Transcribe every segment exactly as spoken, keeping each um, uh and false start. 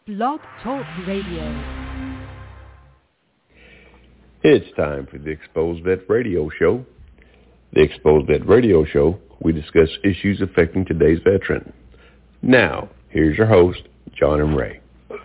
Blog Talk Radio. It's time for the Exposed Vet Radio Show. The Exposed Vet Radio Show, we discuss issues affecting today's veteran. Now, here's your host, John M. Ray.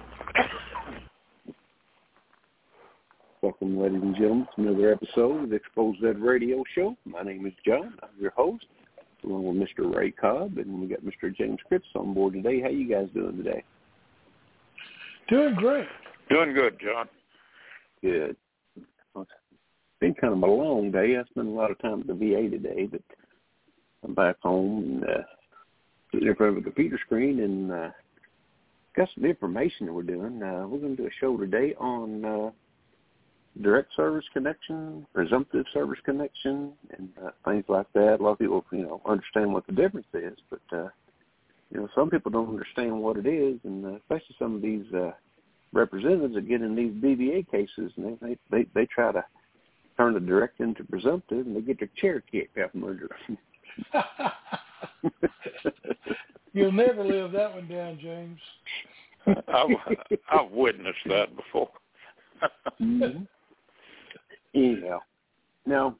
Welcome, ladies and gentlemen, to another episode of the Exposed Vet Radio Show. My name is John. I'm your host, along with Mister Ray Cobb, and we got Mister James Cripps on board today. How you guys doing today? Doing great. Doing good, John. Good. Well, it's been kind of a long day. I spent a lot of time at the V A today, but I'm back home and uh, sitting in front of a computer screen and uh, got some information that we're doing. Uh, we're going to do a show today on uh, direct service connection, presumptive service connection, and uh, things like that. A lot of people, you know, understand what the difference is, but uh, you know, some people don't understand what it is, and uh, especially some of these uh, representatives that get in these B V A cases, and they, they they try to turn the direct into presumptive, and they get their chair kicked out from under them. You'll never live that one down, James. I've, I've witnessed that before. mm-hmm. Anyhow, now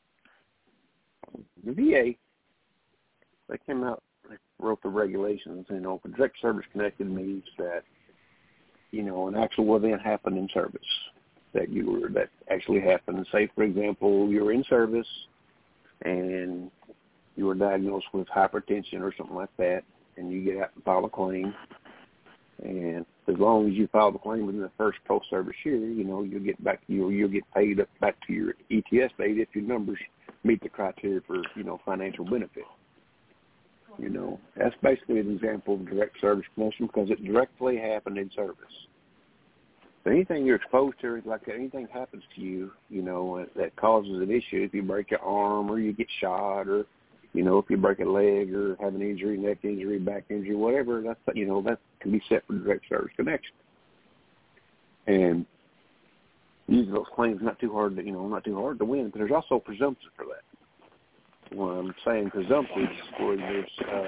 the V A, they came out, they wrote the regulations. You know, direct service connected means that, you know, an actual event happened in service that you were that actually happened. Say, for example, you were in service and you were diagnosed with hypertension or something like that, and you get out and file a claim. And as long as you file the claim within the first post-service year, you know, you'll get back, you'll, you'll get paid up back to your E T S date if your numbers meet the criteria for, you know, financial benefit. You know, that's basically an example of direct service connection because it directly happened in service. But anything you're exposed to, like anything happens to you, you know, that causes an issue, if you break your arm or you get shot or, you know, if you break a leg or have an injury, neck injury, back injury, whatever, that's, you know, that can be set for direct service connection. And usually those claims not too hard to, you know, not too hard to win, but there's also presumption for that. When I'm saying presumptive, where there's, uh,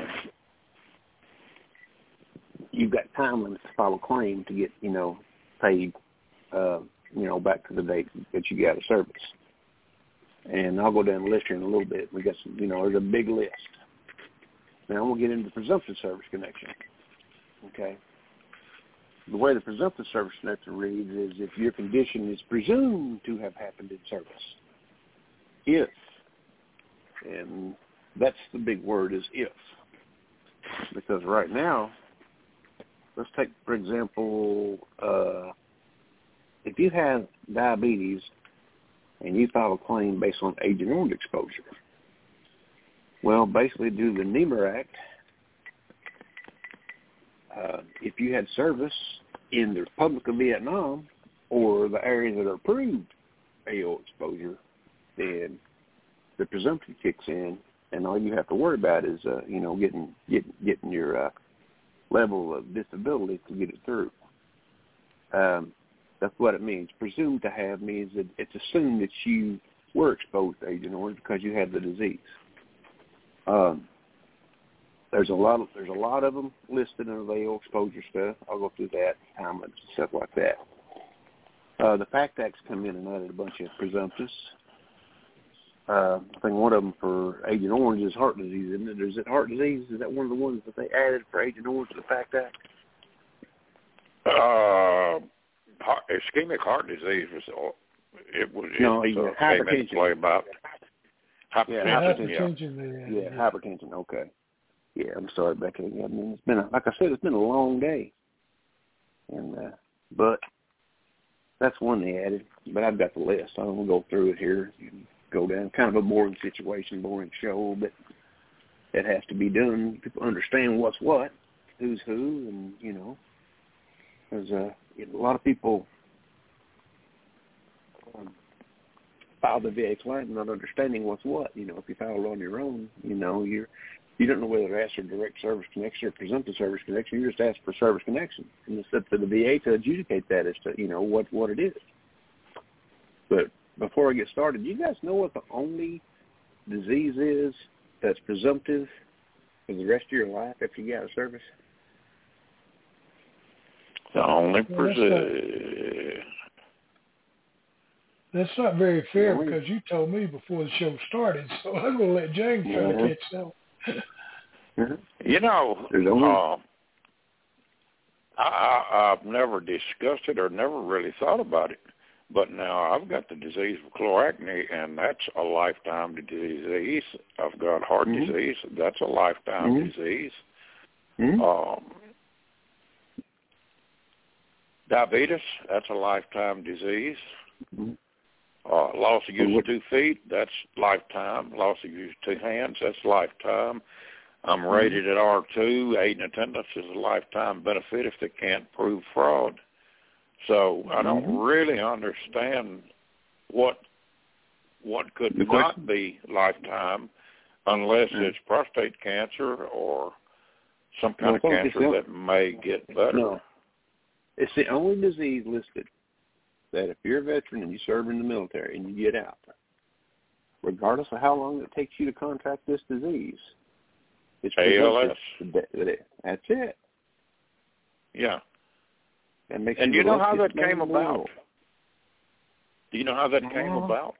you've got time limits to file a claim to get, you know, paid, uh, you know, back to the date that you got out of service. And I'll go down the list here in a little bit. We got some, you know, there's a big list. Now we'll get into presumptive service connection. Okay. The way the presumptive service connection reads is if your condition is presumed to have happened in service. If, and that's the big word is if. Because right now, let's take, for example, uh, if you have diabetes and you file a claim based on Agent Orange exposure, well, basically due to the NEMR Act, uh, if you had service in the Republic of Vietnam or the areas that are approved A O exposure, then the presumption kicks in, and all you have to worry about is, uh, you know, getting getting getting your uh, level of disability to get it through. Um, that's what it means. Presumed to have means that it's assumed that you were exposed to Agent Orange because you had the disease. Um, there's a lot of there's a lot of them listed in the A O exposure stuff. I'll go through that, time limits and stuff like that. Uh, the FACT Act's come in and added a bunch of presumptives. Uh, I think one of them for Agent Orange is heart disease, isn't it? Is it heart disease? Is that one of the ones that they added for Agent Orange to the FACT Act? Uh, heart, ischemic heart disease was it was no, it, yeah, uh, hypertension. came into play about hypertension. Yeah, hypertension. Yeah, Yeah, yeah, hypertension. Okay. Yeah, I'm sorry, Becky. I mean, it's been a, like I said, it's been a long day, and uh, but that's one they added. But I've got the list. I'm gonna go through it here. Go down. Kind of a boring situation, boring show, but it has to be done. People understand what's what, who's who, and, you know, there's a, a lot of people um, file the V A claim not understanding what's what. You know, if you file it on your own, you know, you're, you don't know whether to ask for direct service connection or presumptive service connection. You just ask for service connection. And it's up to the V A to adjudicate that as to, you know, what, what it is. But before I get started, do you guys know what the only disease is that's presumptive for the rest of your life after you get out of service? The only Well, person. That's not very fair Yeah, we- because you told me before the show started, so I'm going to let James try Yeah. to catch that. Mhm. You know, There's only- uh, I, I, I've never discussed it or never really thought about it. But now I've got the disease of chloracne, and that's a lifetime disease. I've got heart Mhm. disease. That's a lifetime Mhm. disease. Mhm. Um, diabetes, that's a lifetime disease. Mhm. Uh, loss of use what- of two feet, that's lifetime. Loss of use of two hands, that's lifetime. I'm rated at R two. Aid in attendance is a lifetime benefit if they can't prove fraud. So I don't Mhm. really understand what what could The not question- be lifetime unless Mm. it's prostate cancer or some kind Well, of folks, it's cancer the- that may get better. No. It's the only disease listed that if you're a veteran and you serve in the military and you get out, regardless of how long it takes you to contract this disease, it's A L S. presumptive that- That's it. Yeah. That makes And you you know the how that luckiest man came in the about? world. Do you know how that came Uh, about?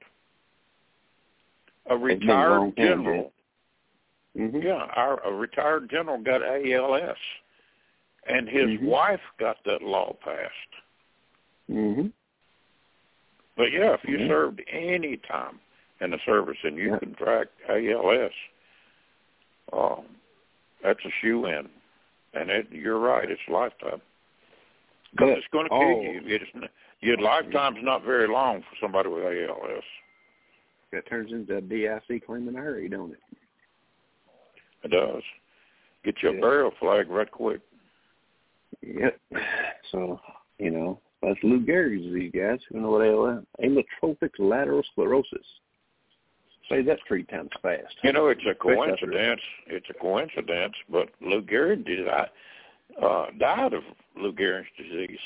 A It's been a long retired time, general. Mhm. Yeah, our a retired general got A L S, and his Mhm. wife got that law passed. Mhm. But yeah, if you Mhm. served any time in the service and you Yeah. contract A L S, um, that's a shoe-in, and it, you're right, it's lifetime because But it's going to all- kill you. It's, your lifetime's not very long for somebody with A L S. That turns into a D I C claim in a hurry, don't it? It does. Get you a Yeah. burial flag right quick. Yep. So, you know, that's Lou Gehrig's disease, guys. You know what A L S? Amyotrophic lateral sclerosis. Say that three times fast. You know, it's a Especially after- coincidence. It's a coincidence, but Lou Gehrig did, uh, died of Lou Gehrig's disease.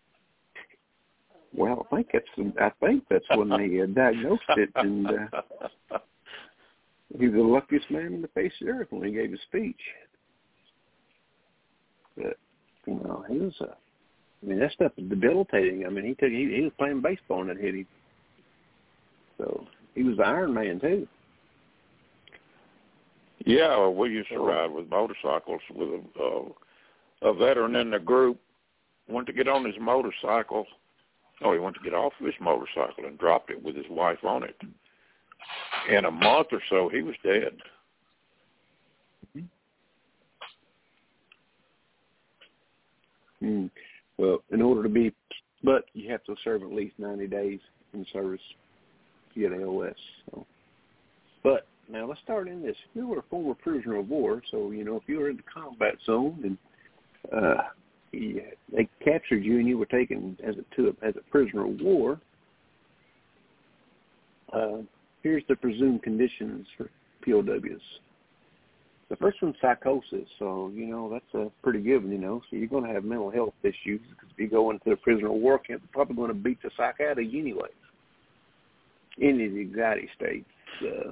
Well, I think that's I think that's when they uh, diagnosed it, and uh, he was the luckiest man in the face of the earth when he gave his speech. But you know, he was. Uh, I mean, that stuff is debilitating. I mean, he took he, he was playing baseball and it hit him. So he was the Iron Man too. Yeah, well, we used to ride with motorcycles with a, uh, a veteran in the group. Went to get on his motorcycle. Oh, he went to get off of his motorcycle and dropped it with his wife on it. In a month or so, he was dead. Mm. Well, in order to be, but you have to serve at least ninety days in service to get A L S. So. But now let's start in this. If you were a former prisoner of war, so, you know, if you were in the combat zone and uh, you, they captured you and you were taken as a, to a, as a prisoner of war, uh, here's the presumed conditions for P O Ws. The first one's psychosis, so, you know, that's a pretty good one, you know. So you're going to have mental health issues because if you go into a prisoner of war camp, they're probably going to beat the psych out of you anyway. Any of the anxiety states, uh,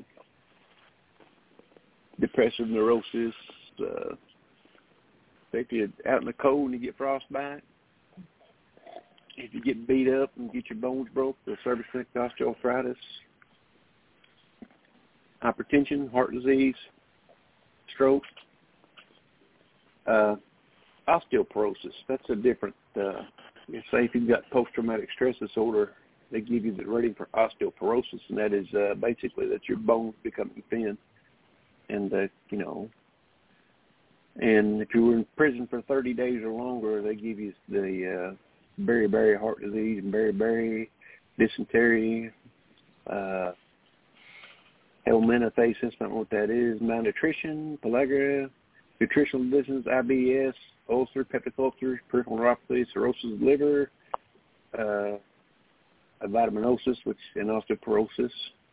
depressive neurosis, uh, if you're out in the cold and you get frostbite, if you get beat up and get your bones broke, the cervical osteoarthritis, hypertension, heart disease, stroke, uh, osteoporosis. That's a different, uh, you say if you've got post-traumatic stress disorder, they give you the rating for osteoporosis, and that is uh, basically that your bones becoming thin. And, uh, you know, and if you were in prison for thirty days or longer, they give you the uh, beriberi heart disease and beriberi, dysentery, uh, helminthiasis, I don't know what that is, malnutrition, pellagra, nutritional deficiencies, I B S, ulcer, peptic ulcers, peripheral neuropathy, cirrhosis of the liver, uh, vitaminosis, which and osteoporosis.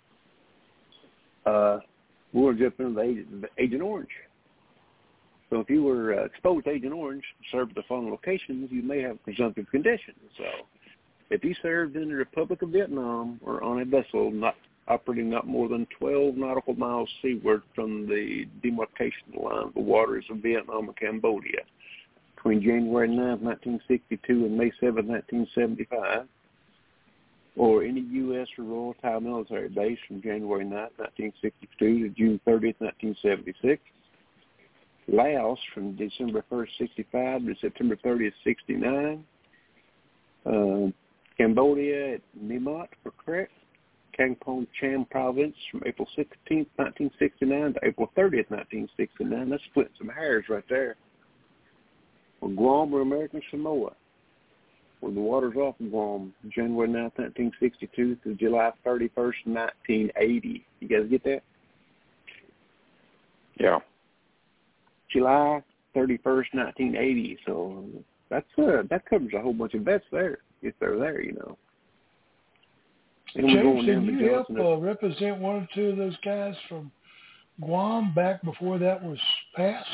Uh, we're going to jump into the Agent, Agent Orange. So if you were uh, exposed to Agent Orange, served at the following locations, you may have presumptive conditions. So if you served in the Republic of Vietnam or on a vessel not operating not more than twelve nautical miles seaward from the demarcation line of the waters of Vietnam and Cambodia, between January ninth, nineteen sixty-two and May seventh, nineteen seventy-five, or any U S or Royal Thai military base from January ninth, nineteen sixty-two to June thirtieth, nineteen seventy-six. Laos from December first, sixty-five to September thirtieth, sixty-nine. Uh, Cambodia at Nimot, for correct. Kangpong Cham province from April sixteenth, nineteen sixty-nine to April thirtieth, nineteen sixty-nine. That's splitting some hairs right there. Well, Guam or American Samoa, where the waters off of Guam, January ninth, nineteen sixty-two to July thirty-first, nineteen eighty. You guys get that? Yeah. July thirty-first, nineteen eighty. So that's uh, that covers a whole bunch of vets there, if they're there, you know. And James, did you help uh, represent one or two of those guys from Guam back before that was passed?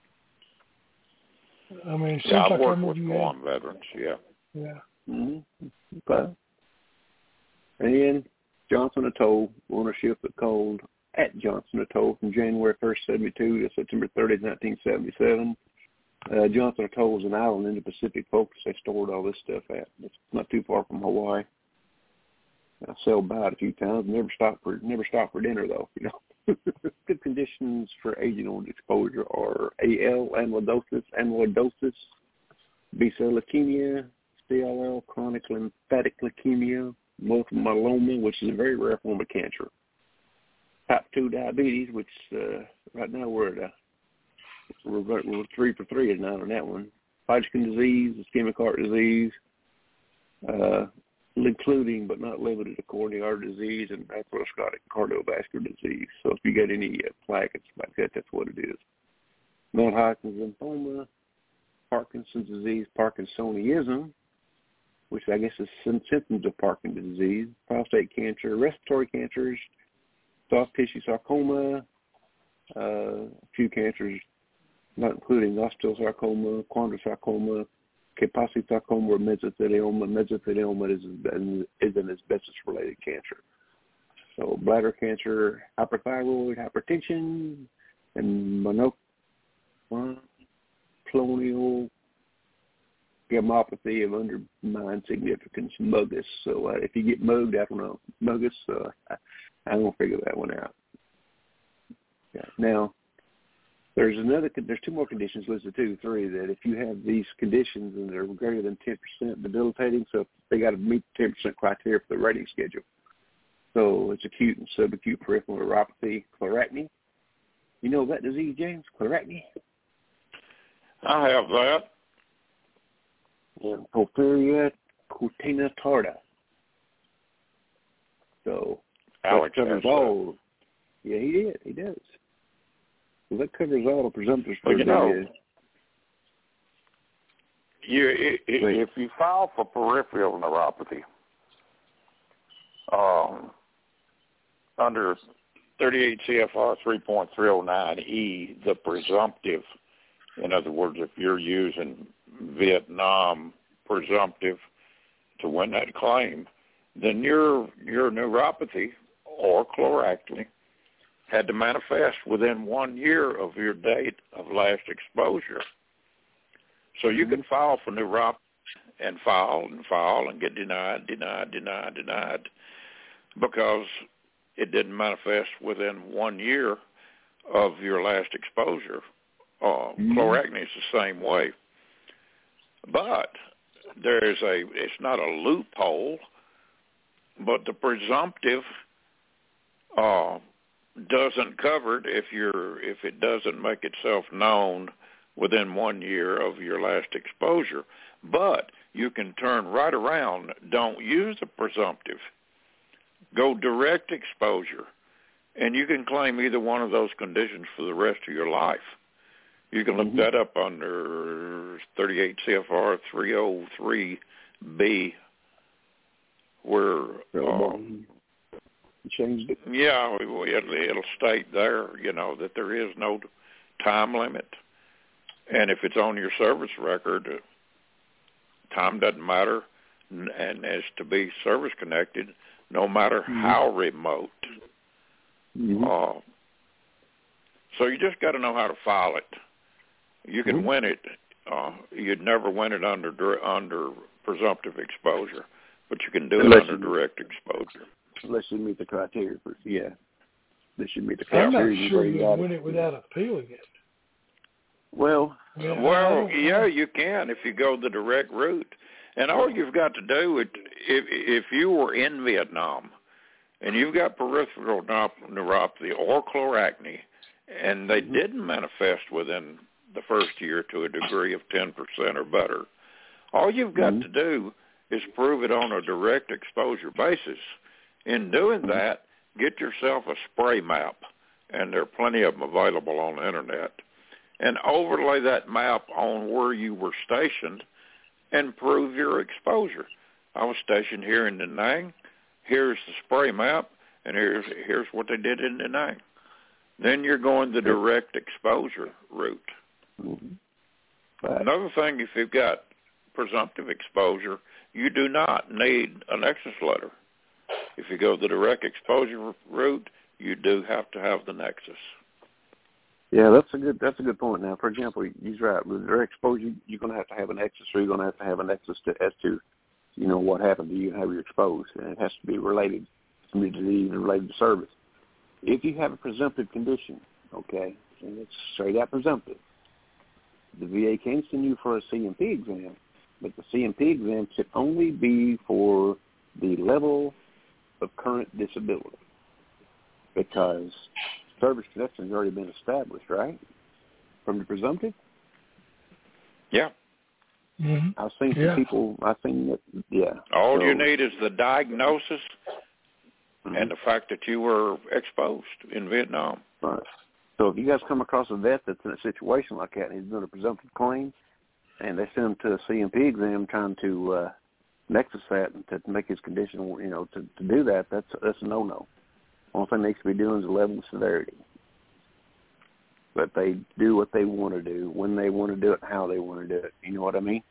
I mean, it seems yeah, I've like worked I with Guam had... veterans, yeah. Yeah. Mm-hmm. Okay. And Johnson Atoll, ownership at Cold at Johnson Atoll from January first, seventy-two to September thirtieth, nineteen seventy-seven. Uh, Johnson Atoll is an island in the Pacific Focus. They stored all this stuff at. It's not too far from Hawaii. I sailed by it a few times. Never stopped for never stopped for dinner though. You know, good conditions for Agent Orange exposure are A L, amyloidosis, amyloidosis, B-cell leukemia, C L L, chronic lymphatic leukemia, multiple myeloma, which is a very rare form of cancer. Type two diabetes, which uh, right now we're at a, we're, we're three for three tonight on that one. Hodgkin disease, ischemic heart disease, uh, including but not limited to coronary artery disease and atherosclerotic cardiovascular disease. So if you get any uh, plaque, it's like that, that's what it is. Non-Hodgkin's lymphoma, Parkinson's disease, Parkinsonism, which I guess is some symptoms of Parkinson's disease, prostate cancer, respiratory cancers, soft tissue sarcoma, uh, a few cancers, not including osteosarcoma, chondrosarcoma, Kaposi sarcoma, or mesothelioma. Mesothelioma is, is an asbestos-related cancer. So bladder cancer, hyperthyroid, hypertension, and monoclonal gammopathy of undermined significance, MUGUS. So uh, if you get mugged, I don't know, MUGUS, uh, I, I don't figure that one out. Yeah. Now, there's another. There's two more conditions listed too, three, that if you have these conditions and they're greater than ten percent debilitating, so they got to meet the ten percent criteria for the rating schedule. So it's acute and subacute peripheral neuropathy, chloracne. You know that disease, James? Chloracne? I have that. And porphyria cutanea tarda. So Alex that covers all. Yeah, he did. He does. So that covers all the presumptives for well, you know, the, you, it, it, if you file for peripheral neuropathy, um, under thirty-eight C F R three point three oh nine E, the presumptive, in other words, if you're using Vietnam presumptive to win that claim, then your your neuropathy or chloracne had to manifest within one year of your date of last exposure. So you can file for neuropathy and file and file and get denied, denied, denied, denied, because it didn't manifest within one year of your last exposure. Uh, mm-hmm. Chloracne is the same way. But there is a, it's not a loophole, but the presumptive uh, doesn't cover it if you're if it doesn't make itself known within one year of your last exposure. But you can turn right around. Don't use the presumptive. Go direct exposure, and you can claim either one of those conditions for the rest of your life. You can look mm-hmm. that up under thirty-eight C F R three oh three B, where um, changed it. Yeah, it'll, it'll state there, you know, that there is no time limit, and if it's on your service record, time doesn't matter, and as to be service connected, no matter mm-hmm. how remote. Mm-hmm. Uh, so you just got to know how to file it. You can mm-hmm. win it uh, you'd never win it under under presumptive exposure, but you can do Unless it under you, direct exposure. Unless you meet the criteria. For, yeah. They should meet the I'm criteria. not sure you win it without appealing it. Well, yeah, well, yeah, you can if you go the direct route. And all you've got to do, it, if if you were in Vietnam and you've got peripheral neuropathy or chloracne, and they mm-hmm. didn't manifest within the first year to a degree of ten percent or better, all you've got mm-hmm. to do is prove it on a direct exposure basis. In doing mm-hmm. that, get yourself a spray map, and there are plenty of them available on the Internet, and overlay that map on where you were stationed and prove your exposure. I was stationed here in Da Nang. Here's the spray map, and here's here's what they did in Da Nang. Then you're going the direct exposure route. Mm-hmm. Right. Another thing, if you've got presumptive exposure, you do not need a nexus letter. If you go the direct exposure route, you do have to have the nexus. Yeah, that's a good that's a good point. Now, for example, he's right. With direct exposure, you're going to have to have a nexus, or you're going to have to have a nexus to, as to, you know, what happened to you and how you're exposed, and it has to be related to the disease and related to service. If you have a presumptive condition, okay, and it's straight out presumptive, the V A can send you for a C M P exam, but the C M P exam should only be for the level of current disability, because service connection has already been established, right? From the presumptive? Yeah. Mm-hmm. I've seen yeah. some people, I've seen that, yeah. All so, you need is the diagnosis mm-hmm. and the fact that you were exposed in Vietnam. Right. So if you guys come across a vet that's in a situation like that and he's doing a presumptive claim, and they send him to a C M P exam trying to uh, nexus that and to make his condition, you know, to, to do that, that's that's a no-no. Only thing they needs to be doing is the level of severity. But they do what they want to do, when they want to do it, how they want to do it. You know what I mean?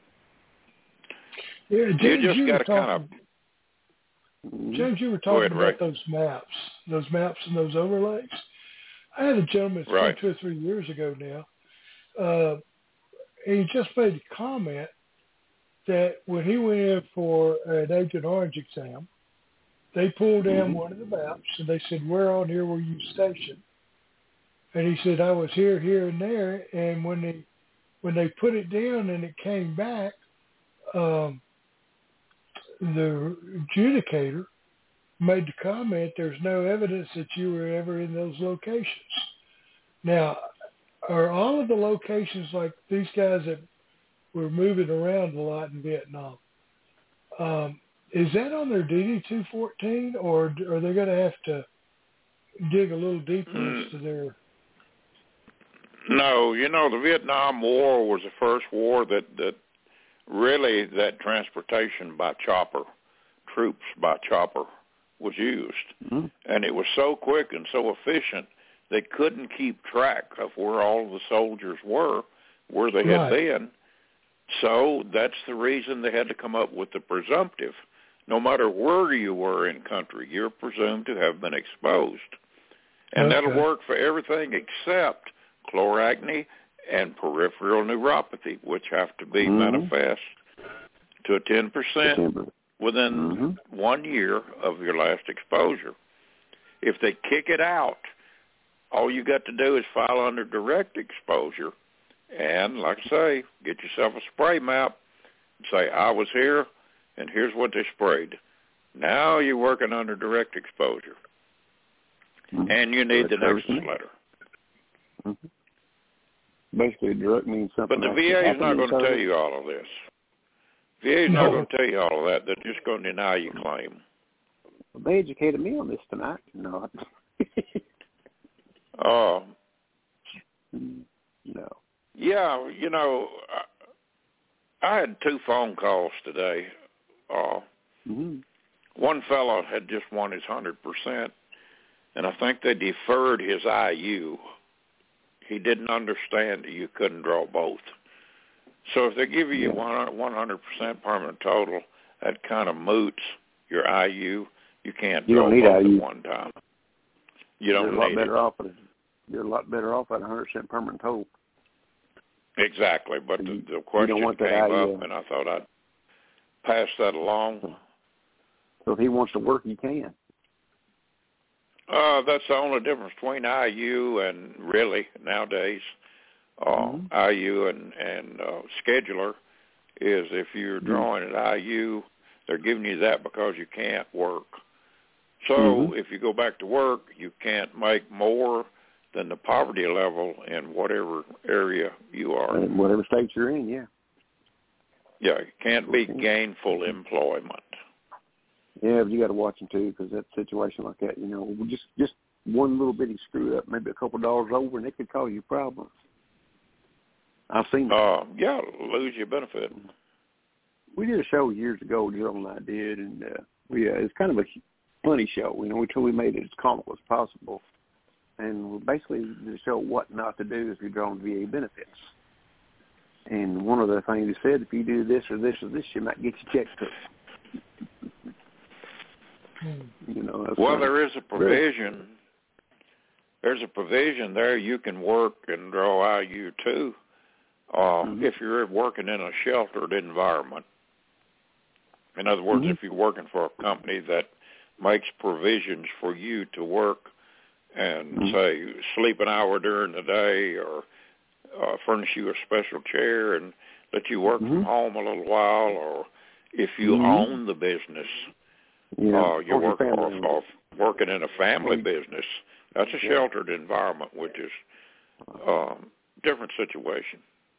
Yeah, James, you just you got to kind of... James, you were talking ahead, about Ray. those maps, those maps and those overlays. I had a gentleman right. two or three years ago now. Uh, he just made a comment that when he went in for an Agent Orange exam, they pulled down mm-hmm. one of the maps and they said, "Where on here were you stationed?" And he said, "I was here, here, and there." And when they when they put it down and it came back, um, the adjudicator made the comment, "There's no evidence that you were ever in those locations." Now, are all of the locations like these guys that were moving around a lot in Vietnam, um, is that on their D D two fourteen, or are they going to have to dig a little deeper mm. into their... No, you know, the Vietnam War was the first war that, that really that transportation by chopper, troops by chopper, was used. Mm-hmm. And it was so quick and so efficient, they couldn't keep track of where all the soldiers were, where they had Right. been. So that's the reason they had to come up with the presumptive. No matter where you were in country, you're presumed to have been exposed. And Okay. that'll work for everything except chloracne and peripheral neuropathy, which have to be mm-hmm. manifest to a ten percent within mm-hmm. one year of your last exposure. If they kick it out, all you got to do is file under direct exposure and, like I say, get yourself a spray map and say, "I was here, and here's what they sprayed." Now you're working under direct exposure. Mm-hmm. And you need That's the nexus everything. letter. Mm-hmm. Basically, direct means something. But the like V A is happened not in going to service. tell you all of this. V A is No. not going to tell you all of that. They're just going to deny your claim. Well, they educated me on this tonight. No. Uh, no. yeah, you know, I, I had two phone calls today. Uh, Mm-hmm. one fellow had just won his one hundred percent, and I think they deferred his I U. He didn't understand that you couldn't draw both. So if they give you Yeah. one hundred percent permanent total, that kind of moots your I U. You can't You draw don't need both I U. at one time. You don't You're a lot need better it. off at You're a lot better off at one hundred percent permanent total. Exactly, but the, the you question don't want that came I U. up, and I thought I'd pass that along. So if he wants to work, he can. Uh, that's the only difference between I U and really nowadays uh, mm-hmm. I U and and uh, scheduler is if you're drawing at I U, they're giving you that because you can't work. So mm-hmm. if you go back to work, you can't make more than the poverty level in whatever area you are. In whatever state you're in, yeah. Yeah, it can't be gainful employment. Yeah, but you got to watch them too, because that situation like that, you know, just just one little bitty screw up, maybe a couple dollars over, and it could cause you problems. I've seen that. Uh, yeah, lose your benefit. We did a show years ago, Joe and I did, and uh, we uh, it's kind of a funny show. You know, we we made it as comical as possible, and we basically the show what not to do if you're drawing V A benefits. And one of the things he said, if you do this or this or this, you might get your check took. You know, that's well, uh, there is a provision. There's a provision there. You can work and draw I U too, uh, mm-hmm. if you're working in a sheltered environment. In other words, mm-hmm. if you're working for a company that makes provisions for you to work and mm-hmm. say sleep an hour during the day or uh, furnish you a special chair and let you work mm-hmm. from home a little while, or if you mm-hmm. own the business. Yeah, uh, you work off, off working in a family business. That's a yeah. sheltered environment, which is um, different situation.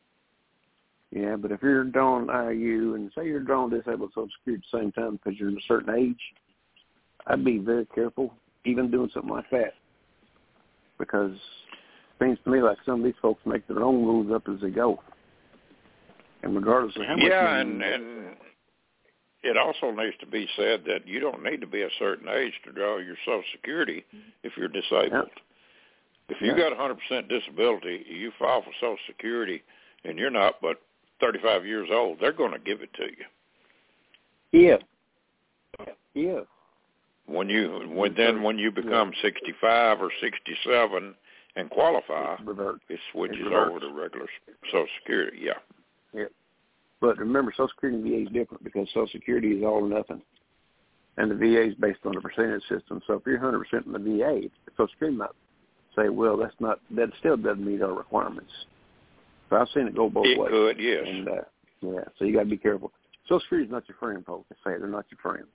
Yeah, but if you're drawing I U and say you're drawing disabled Social Security at the same time because you're in a certain age, I'd be very careful even doing something like that, because it seems to me like some of these folks make their own rules up as they go, and regardless of how much. Yeah, and and. It also needs to be said that you don't need to be a certain age to draw your Social Security if you're disabled. Yeah. If you yeah. got one hundred percent disability, you file for Social Security, and you're not but thirty-five years old, they're going to give it to you. Yeah. Yeah. When you when then when you become yeah. sixty-five or sixty-seven and qualify, it switches it over to regular Social Security. Yeah. Yeah. But remember, Social Security and V A is different because Social Security is all or nothing, and the V A is based on a percentage system. So if you're one hundred percent in the V A, Social Security might say, well, that's not, that still doesn't meet our requirements. So I've seen it go both it ways. It could, yes. And, uh, yeah, so you got to be careful. Social Security is not your friend, folks. They say they're not your friend.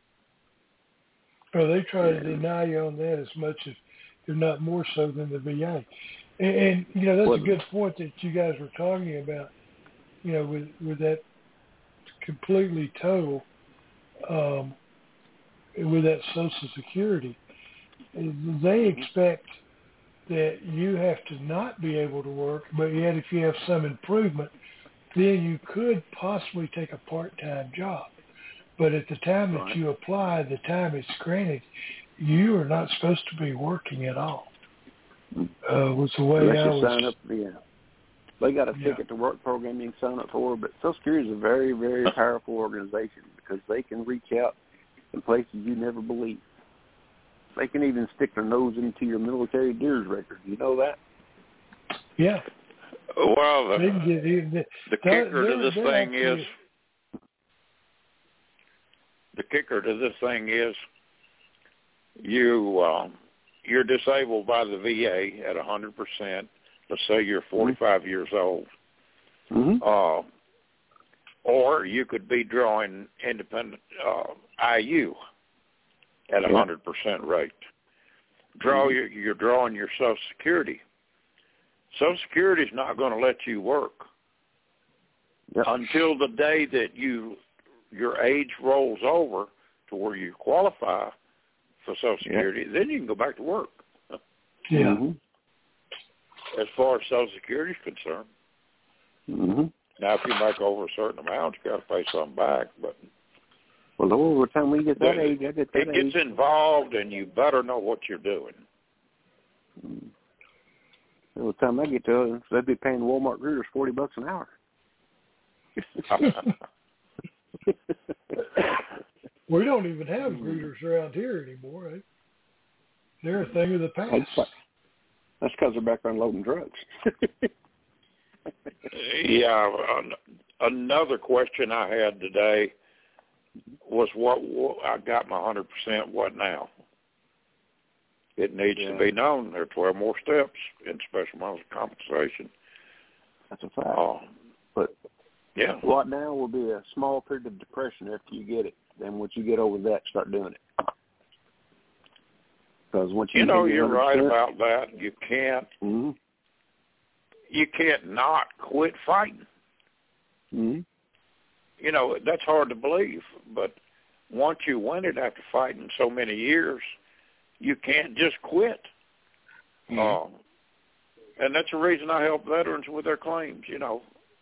Well, they try to deny you on that as much as, if not more so, than the V A. And, and you know, that's what? a good point that you guys were talking about. You know, with with that completely total, um, with that Social Security, they expect that you have to not be able to work, but yet if you have some improvement, then you could possibly take a part-time job. But at the time that right. you apply, the time it's granted, you are not supposed to be working at all. Uh, was the way Unless I you was. Sign up, yeah. They got a Yeah. ticket to work program you can sign up for, but Social Security is a very, very powerful organization because they can reach out in places you never believe. They can even stick their nose into your military dues record. You know that? Yeah. Well, the, they can get, they, the kicker to this thing actually, is, the kicker to this thing is, you um, you're disabled by the V A at one hundred percent. Let's say you're forty-five mm-hmm. years old. Mm-hmm. Uh, or you could be drawing independent uh, I U at a one hundred percent rate. Draw mm-hmm. your, you're drawing your Social Security. Social Security is not going to let you work yep. until the day that you your age rolls over to where you qualify for Social Security. Yep. Then you can go back to work. Yeah. Mm-hmm. As far as Social Security is concerned. Mm-hmm. Now, if you make over a certain amount, you got to pay something back. But well, over the time we get that age, I get that it gets age. involved, and you better know what you're doing. Mm. By the time I get to it, they'd be paying Walmart greeters forty bucks an hour. We don't even have greeters around here anymore. Right? They're a thing of the past. That's because they're back unloading drugs. Yeah. An, another question I had today was what, what I got my one hundred percent. What now? It needs yeah. to be known. There are twelve more steps in special amounts of compensation. That's a fact. Uh, but yeah, what now will be a small period of depression after you get it. Then once you get over that, start doing it. Because once you, you know, you're one hundred percent, right about that. You can't. Mm-hmm. You can't not quit fighting. Mm-hmm. You know, that's hard to believe, but once you win it after fighting so many years, you can't just quit. Mm-hmm. Um, and that's the reason I help veterans with their claims, you know.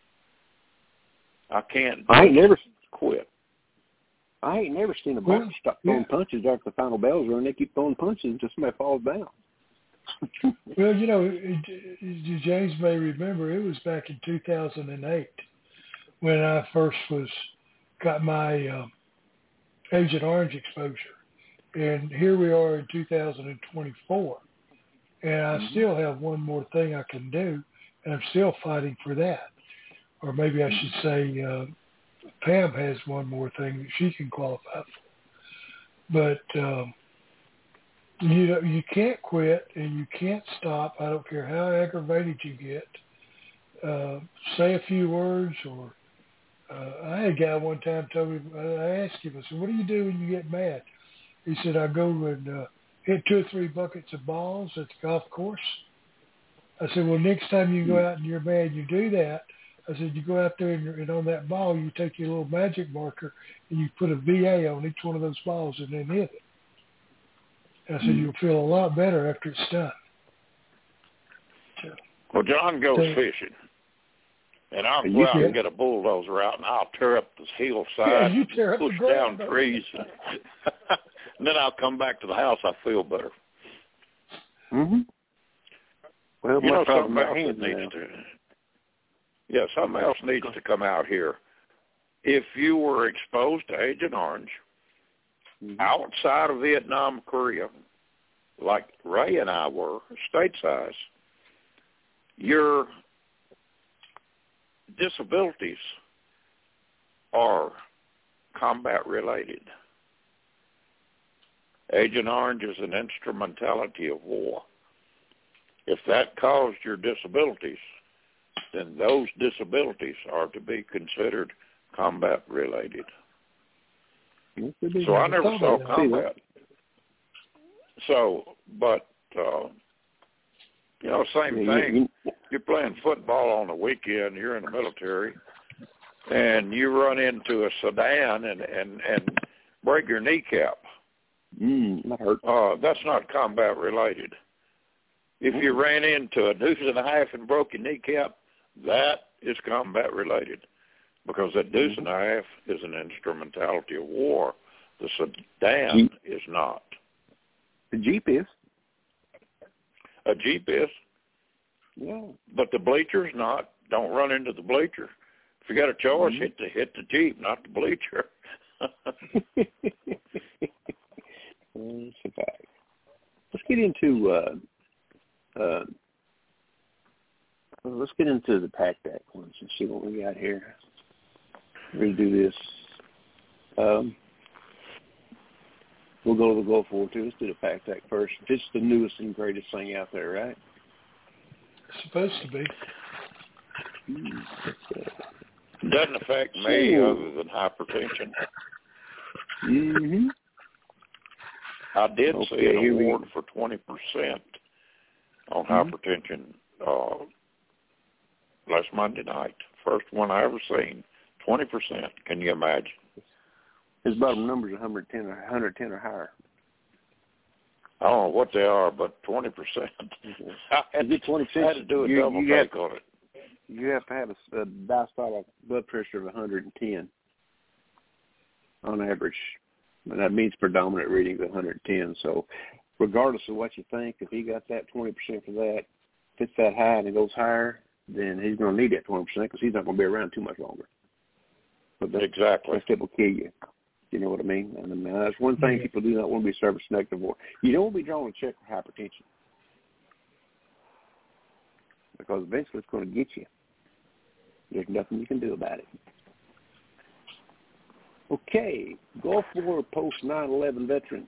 I can't I ain't never quit. I ain't never seen a boxer well, stop throwing yeah. punches after the final bell's run. They keep throwing punches until somebody falls down. Well, you know, James may remember it was back in two thousand eight when I first was got my uh, Agent Orange exposure. And here we are in two thousand twenty-four, and I mm-hmm. still have one more thing I can do, and I'm still fighting for that. Or maybe I should say uh, Pam has one more thing that she can qualify for. But um, you know, you can't quit and you can't stop. I don't care how aggravated you get. Uh, say a few words, or uh, I had a guy one time told me, I asked him, I said, what do you do when you get mad? He said, I go and uh, hit two or three buckets of balls at the golf course. I said, well, next time you go out and you're mad, you do that. I said, you go out there and, and on that ball, you take your little magic marker and you put a V A on each one of those balls and then hit it. And I said, you'll feel a lot better after it's done. So, well, John goes so, fishing. And I'll go out and get a bulldozer out, and I'll tear up this hillside, yeah, you tear up push the ground, down trees, and, and then I'll come back to the house. I feel better. Mm-hmm. Well, you know, something else that needs now. to. Yeah, something else needs to come out here. If you were exposed to Agent Orange mm-hmm. outside of Vietnam, Korea, like Ray and I were, state size, your disabilities are combat related. Agent Orange is an instrumentality of war. If that caused your disabilities, then those disabilities are to be considered combat related. So I never saw combat. So, but, uh, you know, same thing. You're playing football on the weekend, you're in the military, and you run into a sedan and, and, and break your kneecap. Mm, that hurt. Uh, that's not combat related. If mm. you ran into a deuce and a half and broke your kneecap, that is combat related, because that deuce mm-hmm. and a half is an instrumentality of war. The sedan Jeep. is not. The Jeep is. A Jeep is. Yeah. But the bleacher's not. Don't run into the bleacher. If you got a choice, mm-hmm. hit the hit the Jeep, not the bleacher. That's a fact. Let's get into uh, uh, let's get into the PACT Act ones and see what we got here. Redo this. Um, we'll go to the Gulf War too. Let's do the PACT Act first. It's the newest and greatest thing out there, right? It's supposed to be. Doesn't affect me so, other than hypertension. Mm-hmm. I did okay, see an award for twenty percent on mm-hmm. hypertension uh, last Monday night. First one I ever seen. twenty percent. Can you imagine? His bottom number's one hundred ten or one hundred ten or higher. I don't know what they are, but twenty percent. Mm-hmm. I had, to, twenty percent, I had to do a you, double you take have, on it. You have to have a, a diastolic blood pressure of one hundred ten on average. And that means predominant reading of one hundred ten. So regardless of what you think, if he got that twenty percent for that, if it's that high and it goes higher, then he's going to need that twenty percent because he's not going to be around too much longer. But that, exactly. That step will kill you. You know what I mean? I mean, that's one thing people do not want to be service-connected for. You don't want to be drawing a check for hypertension because eventually it's going to get you. There's nothing you can do about it. Okay, Gulf War post nine eleven veterans.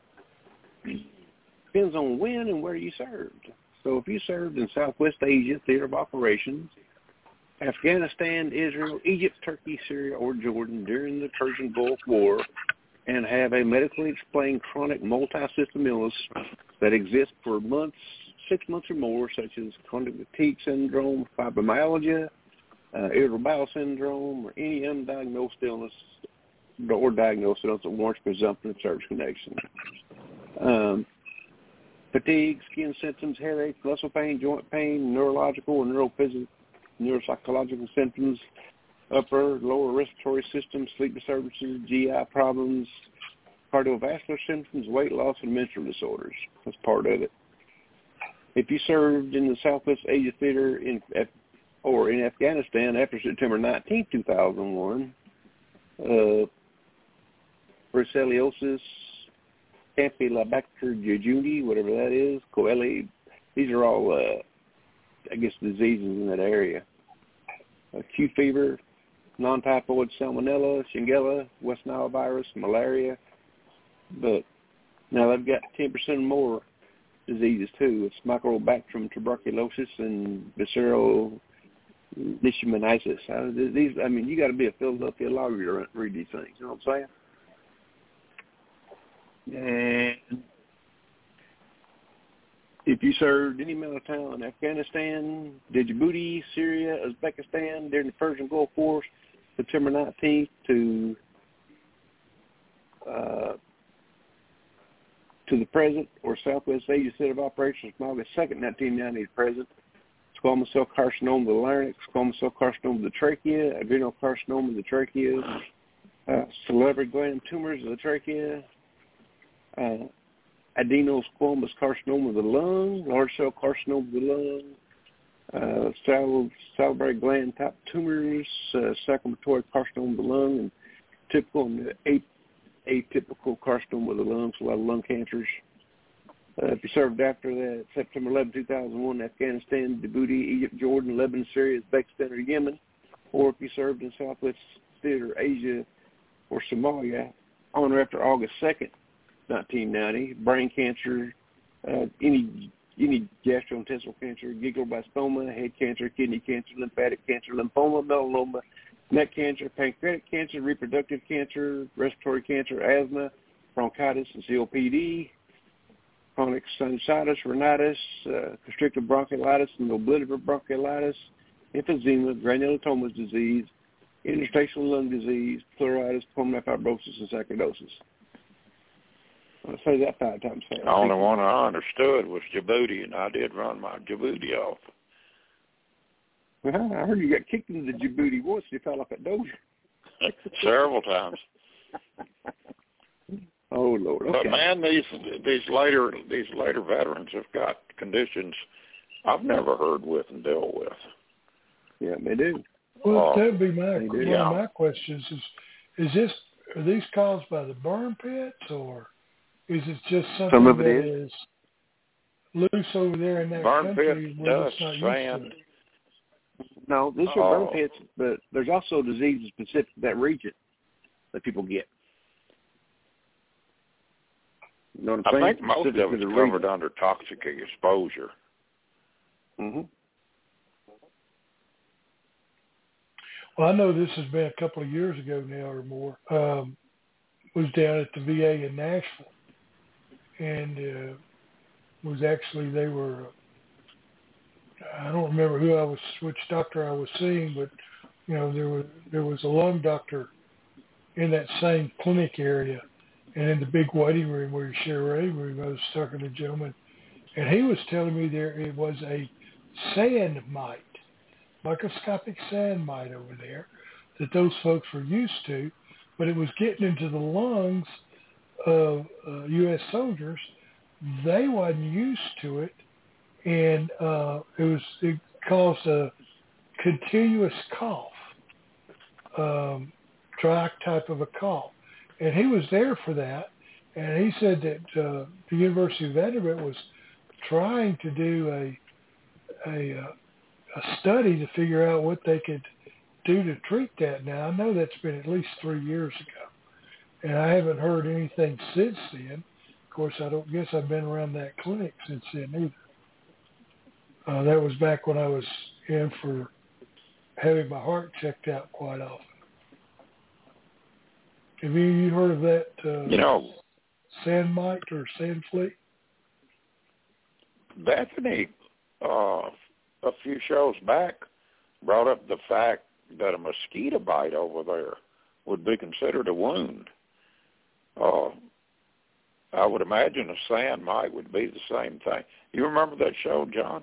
Depends on when and where you served. So if you served in Southwest Asia, theater of operations, Afghanistan, Israel, Egypt, Turkey, Syria, or Jordan during the Persian Gulf War, and have a medically explained chronic multi-system illness that exists for months, six months or more, such as chronic fatigue syndrome, fibromyalgia, uh, irritable bowel syndrome, or any undiagnosed illness or diagnosed illness that warrants presumption of service connection. Um, fatigue, skin symptoms, headache, muscle pain, joint pain, neurological or neurophysical, neuropsychological symptoms, upper, lower respiratory system, sleep disturbances, G I problems, cardiovascular symptoms, weight loss, and menstrual disorders. That's part of it. If you served in the Southwest Asia Theater in or in Afghanistan after September nineteenth, two thousand one, uh, brucellosis, Campylobacter jejuni, whatever that is, Coeli, these are all, uh, I guess, diseases in that area. Acute fever, non-typhoid salmonella, Shigella, West Nile virus, malaria. But now they've got ten percent more diseases too. It's Mycobacterium tuberculosis and Visceral leishmaniasis. These, I mean, you got to be a Philadelphia lawyer to read these things. You know what I'm saying? And if you served any amount of time in Afghanistan, Djibouti, Syria, Uzbekistan during the Persian Gulf War, September nineteenth to uh, to the present, or Southwest Asia Theater of Operations from August second, nineteen ninety to present, squamous cell carcinoma of the larynx, squamous cell carcinoma of the trachea, adrenal carcinoma of the trachea, uh, salivary gland tumors of the trachea, uh, adenosquamous carcinoma of the lung, large cell carcinoma of the lung, uh, sal- salivary gland type tumors, uh, sarcomatoid carcinoma of the lung, and typical and atypical carcinoma of the lungs, a lot of lung cancers. Uh, if you served after that, September eleventh, two thousand one, Afghanistan, Djibouti, Egypt, Jordan, Lebanon, Syria, Uzbekistan, or Yemen, or if you served in Southwest Theater, Asia, or Somalia on or after August second, nineteen ninety, brain cancer, uh, any any gastrointestinal cancer, glioblastoma, head cancer, kidney cancer, lymphatic cancer, lymphoma, melanoma, neck cancer, pancreatic cancer, reproductive cancer, respiratory cancer, asthma, bronchitis, and C O P D, chronic sinusitis, rhinitis, uh, constrictive bronchiolitis, and obliterative bronchiolitis, emphysema, granulomatous disease, interstitial lung disease, pleuritis, pulmonary fibrosis, and sarcoidosis. I'll say that five times fast. The only one I understood was Djibouti, and I did run my Djibouti off. Well, I heard you got kicked into Djibouti once. You fell off that dozer. Several times. Oh Lord! Okay. But man, these these later these later veterans have got conditions I've never heard with and dealt with. Yeah, they do. Well, Uh, that'd be my one yeah. of my questions: is is this are these caused by the burn pits, or is it just something Some of it that is. is loose over there in that Burn country pits, where dust, it's not sand. used to it? No, these are Oh. burn pits, but there's also diseases specific to that region that people get. You know what I'm I saying? think most Specific of to it's the covered region. under toxic exposure. Mm-hmm. Well, I know this has been a couple of years ago now or more. Um, was down at the V A in Nashville, and uh, was actually they were. I don't remember who I was, which doctor I was seeing, but you know there was there was a lung doctor in that same clinic area, and in the big waiting room where you share a waiting room, I was talking to a gentleman, and he was telling me there it was a sand mite, microscopic sand mite over there that those folks were used to, but it was getting into the lungs of uh, U S soldiers. They wasn't used to it, and uh, it was it caused a continuous cough, um, dry type of a cough. And he was there for that, and he said that uh, the University of Vanderbilt was trying to do a a, uh, a study to figure out what they could do to treat that now? I know that's been at least three years ago, and I haven't heard anything since then. Of course, I don't guess I've been around that clinic since then either. Uh, that was back when I was in for having my heart checked out quite often. Have you, you heard of that? Uh, you know, sand mite or sand flea? Bethany, uh, a few shows back, brought up the fact that a mosquito bite over there would be considered a wound. Uh, I would imagine a sand mite would be the same thing. You remember that show, John?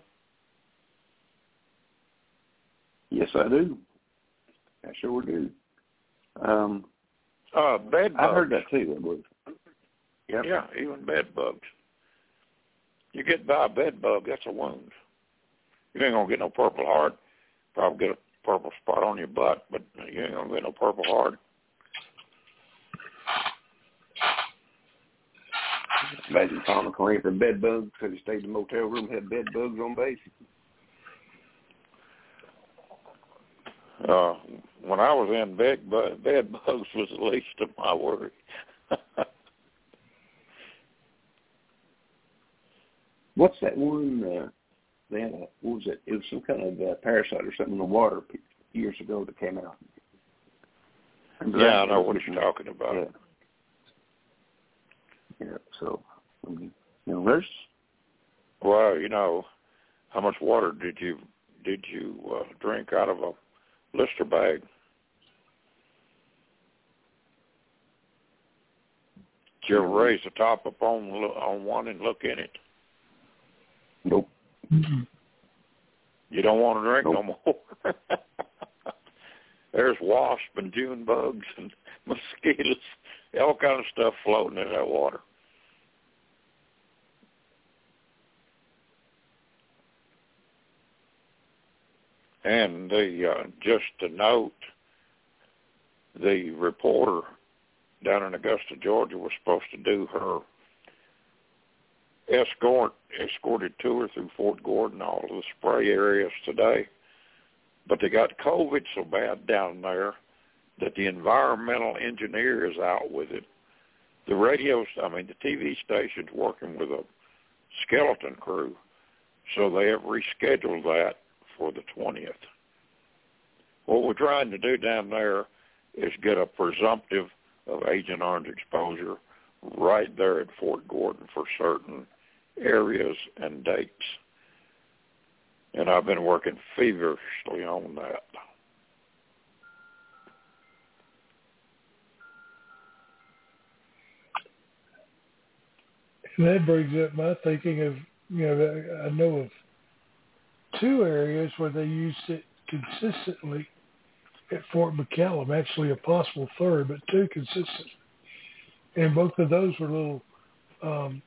Yes, I do. I sure do. Um, uh, bed bugs. I heard that too, I believe. Yep. Yeah, even bed bugs. You get by a bed bug, that's a wound. You ain't going to get no Purple Heart. Probably get a purple spot on your butt, but you ain't going to get no Purple Heart. Imagine Tom McLean for bed bugs because he stayed in the motel room and had bed bugs on base. Uh, when I was in bed, bed bugs was the least of my worry. What's that one? Uh, they had a, what was it? It was some kind of uh, parasite or something in the water years ago that came out. Remember yeah, that? I know what you're talking about. Yeah. Yeah. So, I mean, you know, there's. Well, you know, how much water did you did you uh, drink out of a blister bag? Did you ever raise the top up on on one and look in it? Nope. Mm-hmm. You don't want to drink nope. no more. There's wasp and June bugs and mosquitoes, all kind of stuff floating in that water. And the uh, just to note, the reporter down in Augusta, Georgia, was supposed to do her escort escorted tour through Fort Gordon, all of the spray areas today. But they got COVID so bad down there that the environmental engineer is out with it. The radio, I mean, the T V station's working with a skeleton crew, so they have rescheduled that for the twentieth. What we're trying to do down there is get a presumptive of Agent Orange exposure right there at Fort Gordon for certain areas and dates. And I've been working feverishly on that. And that brings up my thinking of, you know, I know of two areas where they used it consistently at Fort McCallum, actually a possible third, but two consistently. And both of those were little um,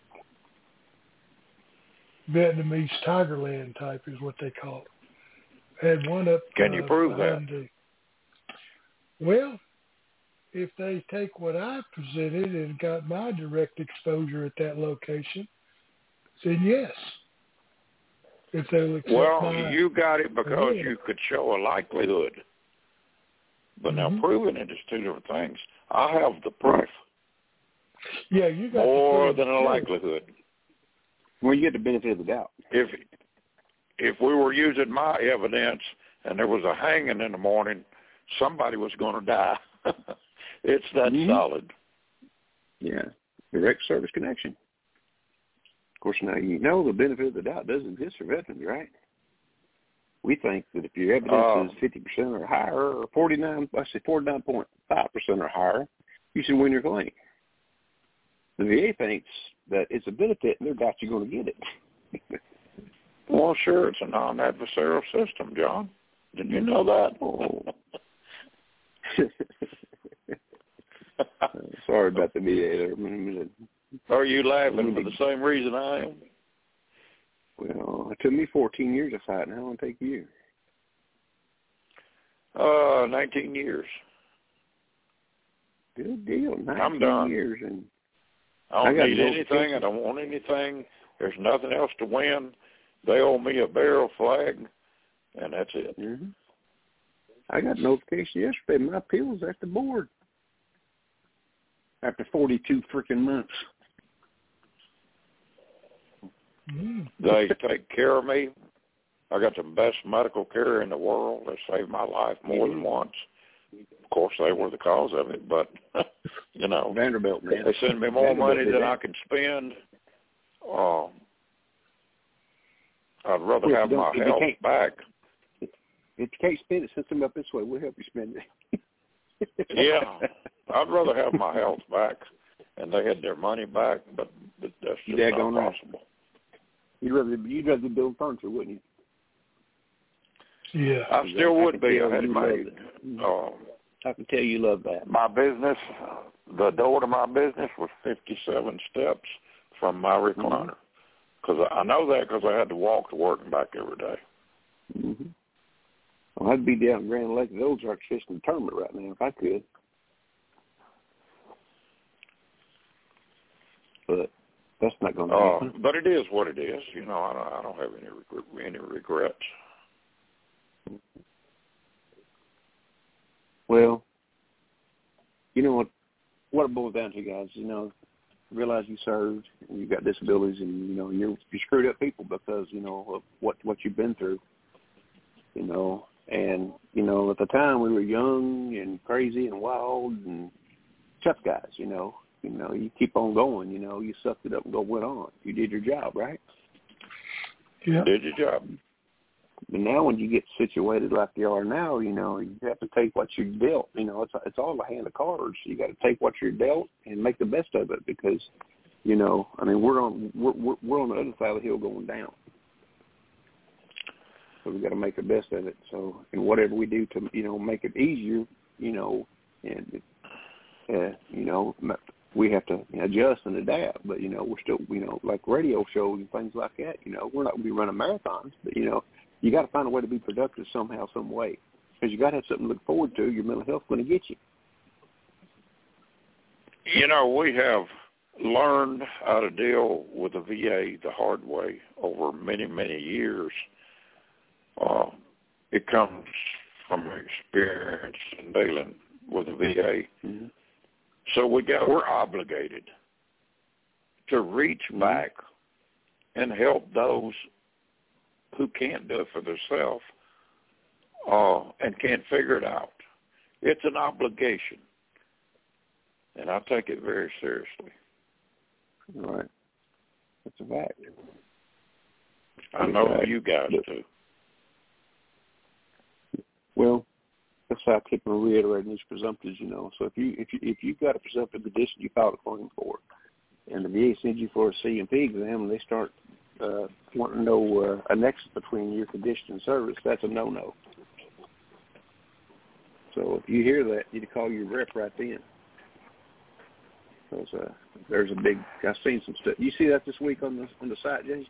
Vietnamese Tigerland type is what they call it. Had one up. Can you uh, prove that? The, well, if they take what I presented and got my direct exposure at that location, then yes. If they'll accept well, my, you got it because yeah. you could show a likelihood. But mm-hmm. now proving it is two different things. I have the proof. Yeah, you got more the than a likelihood. Well, you get the benefit of the doubt. If if we were using my evidence and there was a hanging in the morning, somebody was going to die. It's that mm-hmm. solid. Yeah, direct service connection. Of course, now you know the benefit of the doubt does exist for veterans, right? We think that if your evidence uh, is fifty percent or higher, or forty-nine, I say forty-nine point five percent or higher, you should win your claim. The V A thinks that it's a benefit and they're doubt you're going to get it. Well, sure, it's a non-adversarial system, John. Did you know that? Oh. Sorry about the V A there. Are you laughing for the same reason I am? Well, it took me fourteen years to fight, and how long did it take you? Uh, nineteen years. Good deal. nineteen I'm done. years. And I don't I need anything. I don't want anything. There's nothing else to win. They owe me a barrel flag, and that's it. Mm-hmm. I got notification yesterday. My appeal's at the board after forty-two freaking months. Mm. They take care of me. I got the best medical care in the world. They saved my life more than once. Of course, they were the cause of it, but, you know, Vanderbilt, man. They send me more Vanderbilt money than I can spend. Um, I'd rather well, have my health back. If you can't spend it, send them up this way. We'll help you spend it. Yeah, I'd rather have my health back, and they had their money back, but, but that's just You're not right. possible. You'd rather you'd rather build furniture, wouldn't you? Yeah, I still I would be. I had you made. Um, I can tell you love that. My business, the door to my business was fifty-seven steps from my recliner. Because mm-hmm. I know that because I had to walk to work and back every day. Mm-hmm. Well, I'd be down in Grand Lake, the Ozarks fishing the tournament right now if I could. But that's not going to uh, happen. But it is what it is. You know, I don't, I don't have any regret, any regrets. Well, you know what? What it boils down to, guys. You know, realize you served and you got disabilities, and you know you're you screwed up people because you know of what what you've been through. You know, and you know at the time we were young and crazy and wild and tough guys. You know, you know you keep on going. You know, you sucked it up and go went on. You did your job, right? Yeah. Did your job. But now when you get situated like you are now, you know, you have to take what you're dealt. You know, it's it's all a hand of cards. You got to take what you're dealt and make the best of it because, you know, I mean, we're on we're we're, we're on the other side of the hill going down. So we got to make the best of it. So, and whatever we do to, you know, make it easier, you know, and uh, you know, we have to adjust and adapt. But you know, we're still, you know, like radio shows and things like that. You know, we're not going to be running marathons, but you know. You got to find a way to be productive somehow, some way, because you got to have something to look forward to. Your mental health's going to get you. You know, we have learned how to deal with the V A the hard way over many, many years. Uh, it comes from experience in dealing with the V A. Mm-hmm. So we got we're obligated to reach mm-hmm. back and help those who can't do it for themselves uh, and can't figure it out. It's an obligation, and I take it very seriously. All right. That's a fact. I know fact. You guys but, do. Well, that's how I keep on reiterating these presumptives, you know. So if you if you if you've got a presumptive condition you filed a claim for, and the V A sends you for a C M P exam, and they start Uh, want to know uh, a nexus between your condition and service, that's a no-no. So if you hear that, you need to call your rep right then. Because uh, there's a big, I've seen some stuff. You see that this week on the on the site, Jay?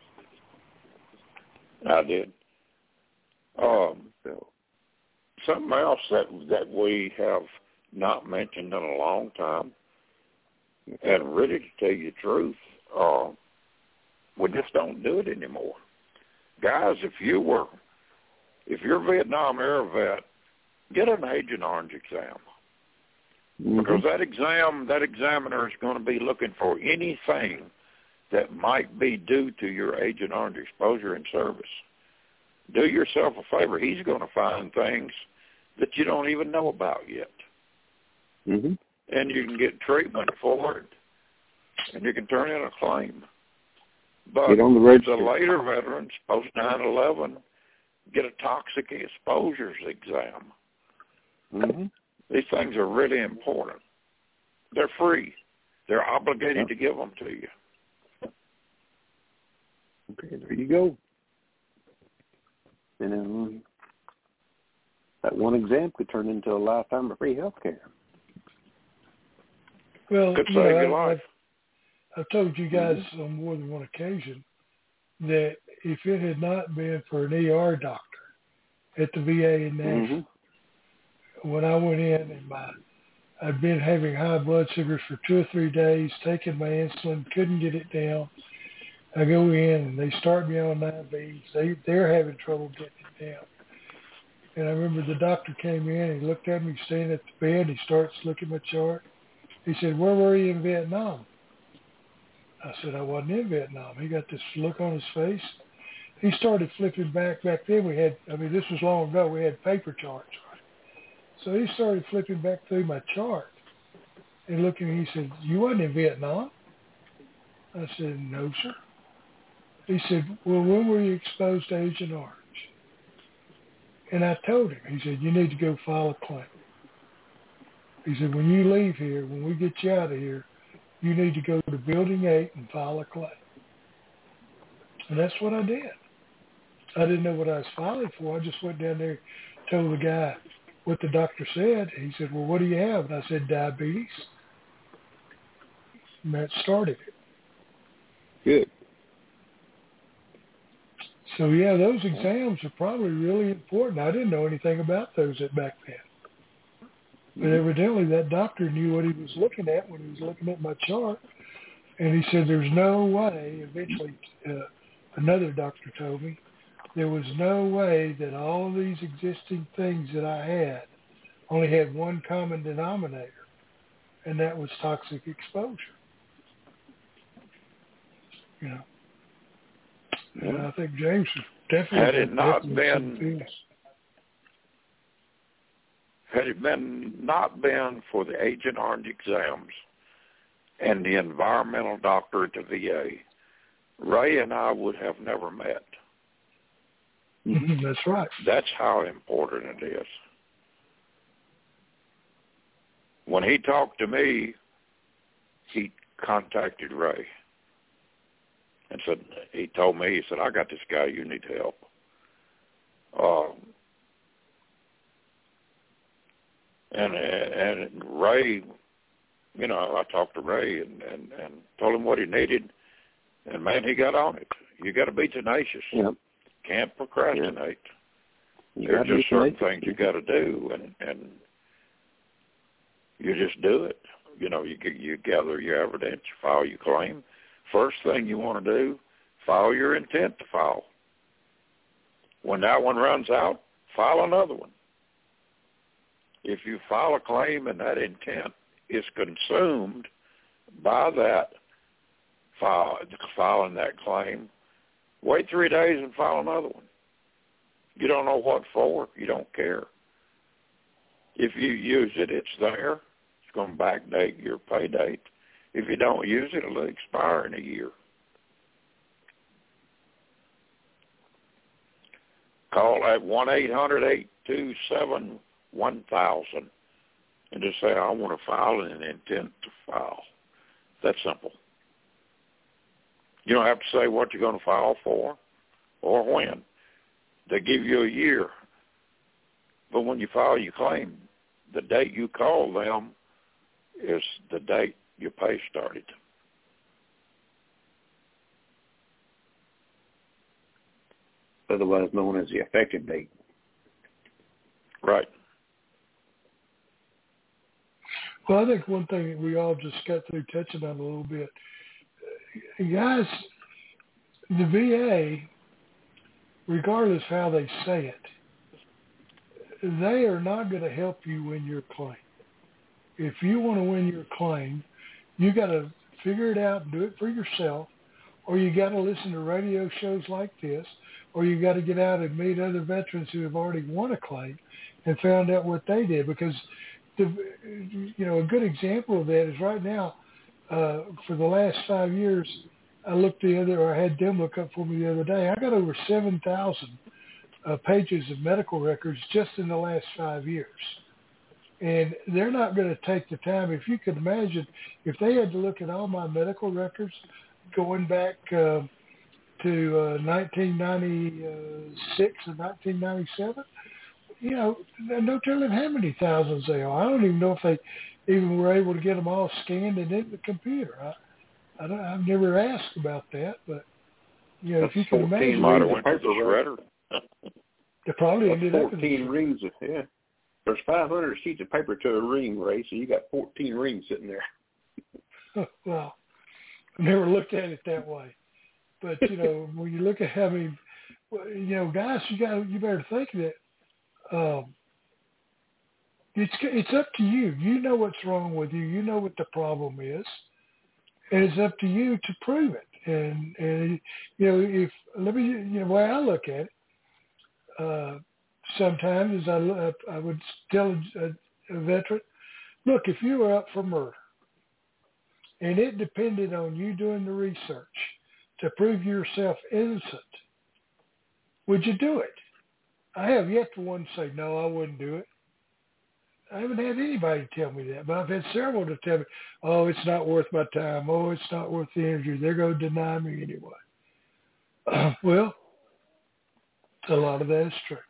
I did. Um, so. Something else that that we have not mentioned in a long time, okay. And really to tell you the truth, uh, we just don't do it anymore. Guys, if you were, if you're a Vietnam era vet, get an Agent Orange exam. Mm-hmm. Because that exam, that examiner is going to be looking for anything that might be due to your Agent Orange exposure and service. Do yourself a favor. He's going to find things that you don't even know about yet. Mm-hmm. And you can get treatment for it, and you can turn in a claim. But get on the register. The later veterans, post nine eleven, get a toxic exposures exam. Mm-hmm. These things are really important. They're free. They're obligated yeah. to give them to you. Okay, there you go. And um, that one exam could turn into a lifetime of free health care. Well, could you save know, your life. I've, I've told you guys mm-hmm. on more than one occasion that if it had not been for an E R doctor at the V A in Nashville, mm-hmm. when I went in and my I'd been having high blood sugars for two or three days, taking my insulin, couldn't get it down. I go in and they start me on I Vs. They they're having trouble getting it down. And I remember the doctor came in, he looked at me standing at the bed, he starts looking at my chart. He said, where were you in Vietnam? I said, I wasn't in Vietnam. He got this look on his face. He started flipping back. Back then we had, I mean, this was long ago, we had paper charts. So he started flipping back through my chart and looking, he said, you wasn't in Vietnam? I said, no, sir. He said, well, when were you exposed to Agent Orange? And I told him, he said, you need to go file a claim. He said, when you leave here, when we get you out of here, you need to go to Building eight and file a claim. And that's what I did. I didn't know what I was filing for. I just went down there, told the guy what the doctor said. He said, well, what do you have? And I said, diabetes. And that started it. Good. So, yeah, those exams are probably really important. I didn't know anything about those at back then. But evidently that doctor knew what he was looking at when he was looking at my chart. And he said, there's no way, eventually uh, another doctor told me, there was no way that all of these existing things that I had only had one common denominator, and that was toxic exposure. You know. And I think James definitely had it not definitely been had it been not been for the Agent Orange exams and the environmental doctor at the V A, Ray and I would have never met. Mm-hmm, that's right. That's how important it is. When he talked to me, he contacted Ray. And said, he told me, he said, I got this guy, you need help. Um, and and Ray, you know, I talked to Ray and, and, and told him what he needed, and, man, he got on it. You got to be tenacious. Yep. Can't procrastinate. Yep. There's just certain things you got to do, and, and you just do it. You know, you you gather your evidence, you file your claim. First thing you want to do, file your intent to file. When that one runs out, file another one. If you file a claim and that intent is consumed by that file, filing that claim, wait three days and file another one. You don't know what for. You don't care. If you use it, it's there. It's going to backdate your pay date. If you don't use it, it'll expire in a year. Call at one eight hundred, eight two seven, one thousand and just say, I want to file an intent to file. That's simple. You don't have to say what you're going to file for or when. They give you a year. But when you file your claim, the date you call them is the date your pay started. Otherwise known as the effective date. Right. Well, I think one thing that we all just got through touching on a little bit, guys, the V A, regardless how they say it, they are not going to help you win your claim. If you want to win your claim, you got to figure it out and do it for yourself, or you got to listen to radio shows like this, or you got to get out and meet other veterans who have already won a claim and found out what they did. Because, the, you know, a good example of that is right now, uh, for the last five years, I looked the other, or I had them look up for me the other day. I got over seven thousand uh, pages of medical records just in the last five years. And they're not going to take the time. If you could imagine, if they had to look at all my medical records going back uh, to uh, nineteen ninety-six and nineteen ninety-seven, you know, no telling how many thousands they are. I don't even know if they even were able to get them all scanned and in the computer. I, I don't, I've never asked about that, but, you know, That's if you can imagine. Might have went to the shredder. They probably ended up in fourteen rings of, yeah. There's five hundred sheets of paper to a ring, Ray, so you got fourteen rings sitting there. Well, I never looked at it that way. But, you know, when you look at how many, you know, guys, you got you better think that um, it's it's up to you. You know what's wrong with you. You know what the problem is, and it's up to you to prove it. And and you know, if let me, you know, the way I look at it, uh, sometimes as I I would tell a, a veteran, look, if you were up for murder, and it depended on you doing the research to prove yourself innocent, would you do it? I have yet to one say, no, I wouldn't do it. I haven't had anybody tell me that, but I've had several to tell me, oh, it's not worth my time. Oh, it's not worth the energy. They're going to deny me anyway. Uh, well, a lot of that is true.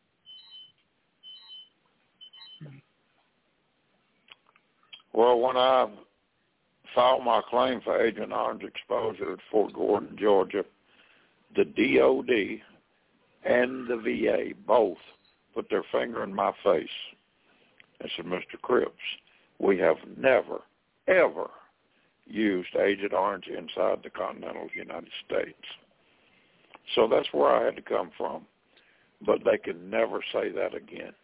Well, when I filed my claim for Agent Orange exposure at Fort Gordon, Georgia, the D O D and the V A both put their finger in my face and said, Mister Cripps, we have never, ever used Agent Orange inside the continental United States. So that's where I had to come from. But they can never say that again.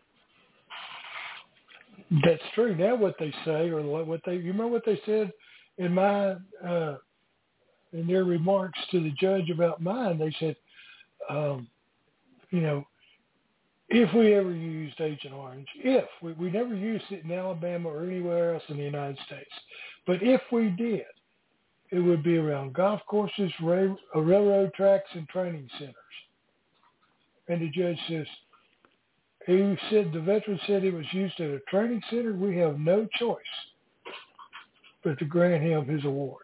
That's true. Now what they say, or what they, you remember what they said in my, uh, in their remarks to the judge about mine, they said, um, you know, if we ever used Agent Orange, if, we, we never used it in Alabama or anywhere else in the United States, but if we did, it would be around golf courses, rail, railroad tracks, and training centers. And the judge says, he said, the veteran said it was used at a training center. We have no choice but to grant him his award.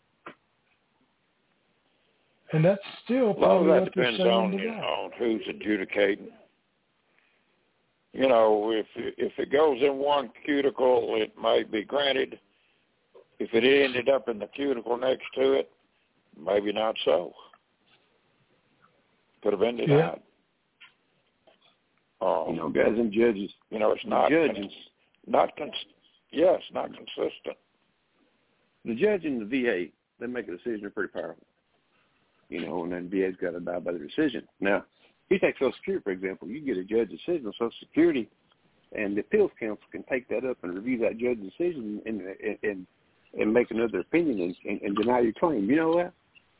And that's still probably well, that what they're depends saying on, today. you know, on who's adjudicating. You know, if if it goes in one cuticle, it may be granted. If it ended up in the cuticle next to it, maybe not so. Could have been denied. Yeah. Um, you know, guys and judges. You know, it's not judges. Cons- not cons- yes, not consistent. The judge and the V A, they make a decision, they're pretty powerful. You know, and then the V A's got to abide by the decision. Now, if you take Social Security, for example, you get a judge decision on Social Security, and the appeals council can take that up and review that judge's decision and and and, and make another opinion and, and, and deny your claim. You know that?